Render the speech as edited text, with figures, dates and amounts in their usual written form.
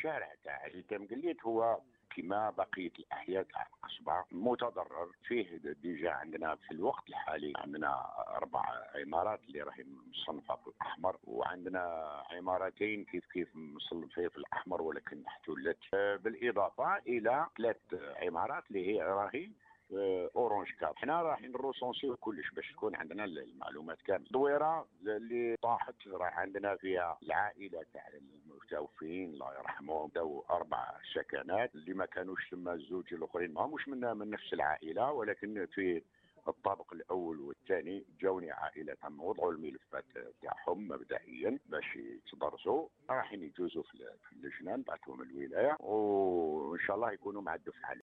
الشارع تاع التمقليد هو كما بقيه الاحياء تاع القصبه متضرر فيه. ديجا عندنا في الوقت الحالي عندنا 4 عمارات اللي راهي مصنفه في الاحمر، وعندنا عمارتين كيف مصنفين في الاحمر ولكن احتلت، بالاضافه الى 3 عمارات اللي هي راهي اورانج كاب. حنا راح نروسونسيو كلش باش تكون عندنا المعلومات كامله. الدويره اللي طاحت راح عندنا فيها العائله تاع المتوفين الله يرحمهم، داو 4 سكنات اللي ما كانوش ثم الزوج الاخرين ما مش من نفس العائله، ولكن في الطابق الاول والثاني جاوني عائله وضعوا الملفات تاعهم مبدئيا باش يتدرسوا، راح يجوزوا في اللجنه نبعثهم الولايه، وان شاء الله يكونوا مع الدفعه.